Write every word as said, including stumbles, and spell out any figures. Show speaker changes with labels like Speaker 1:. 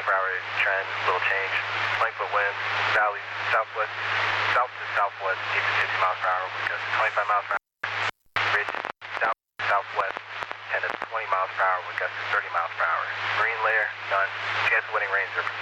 Speaker 1: per hour trend, little change. twenty foot winds, valleys, southwest, south to southwest, eight to fifty miles per hour with gusts of twenty-five miles per hour. Ridge, south to southwest, ten to twenty miles per hour with gusts of thirty miles per hour. Marine layer, none. Chance of winning rains are